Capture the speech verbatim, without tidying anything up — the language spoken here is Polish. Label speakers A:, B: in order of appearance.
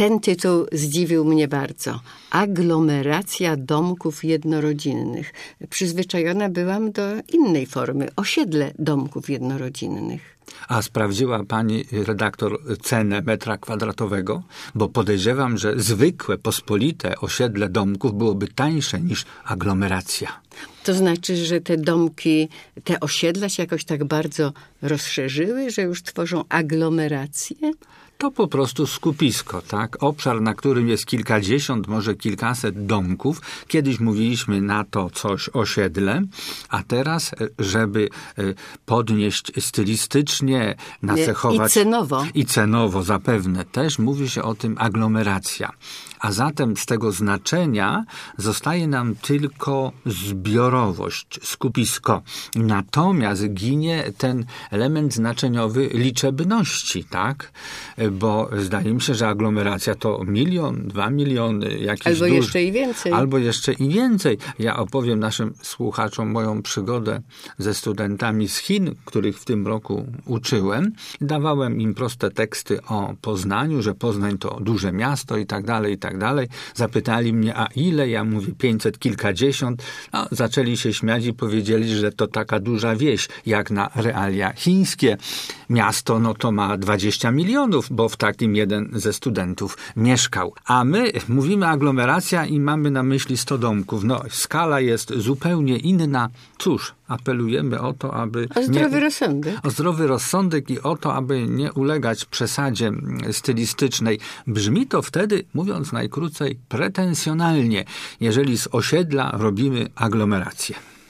A: ten tytuł zdziwił mnie bardzo. Aglomeracja domków jednorodzinnych. Przyzwyczajona byłam do innej formy. Osiedle domków jednorodzinnych.
B: A sprawdziła pani redaktor cenę metra kwadratowego? Bo podejrzewam, że zwykłe, pospolite osiedle domków byłoby tańsze niż aglomeracja.
A: To znaczy, że te domki, te osiedla się jakoś tak bardzo rozszerzyły, że już tworzą aglomerację?
B: To po prostu skupisko, tak? Obszar, na którym jest kilkadziesiąt, może kilkaset domków. Kiedyś mówiliśmy na to coś osiedle, a teraz, żeby podnieść stylistycznie, nacechować...
A: I cenowo.
B: I cenowo zapewne też mówi się o tym aglomeracja. A zatem z tego znaczenia zostaje nam tylko zbiorowość, skupisko. Natomiast ginie ten element znaczeniowy liczebności, tak? Bo zdaje mi się, że aglomeracja to milion, dwa miliony, jakiś
A: Albo
B: duży,
A: jeszcze i więcej.
B: Albo jeszcze i więcej. Ja opowiem naszym słuchaczom moją przygodę ze studentami z Chin, których w tym roku uczyłem. Dawałem im proste teksty o Poznaniu, że Poznań to duże miasto i tak dalej, i tak dalej. Zapytali mnie, a ile? Ja mówię pięćset kilkadziesiąt. No, zaczęli się śmiać i powiedzieli, że to taka duża wieś, jak na realia chińskie. Miasto, no to ma dwadzieścia milionów, bo w takim jeden ze studentów mieszkał. A my mówimy aglomeracja i mamy na myśli sto domków. No, skala jest zupełnie inna. Cóż, apelujemy o to, aby...
A: O zdrowy
B: nie,
A: rozsądek.
B: O zdrowy rozsądek i o to, aby nie ulegać przesadzie stylistycznej. Brzmi to wtedy, mówiąc najkrócej, pretensjonalnie, jeżeli z osiedla robimy aglomerację.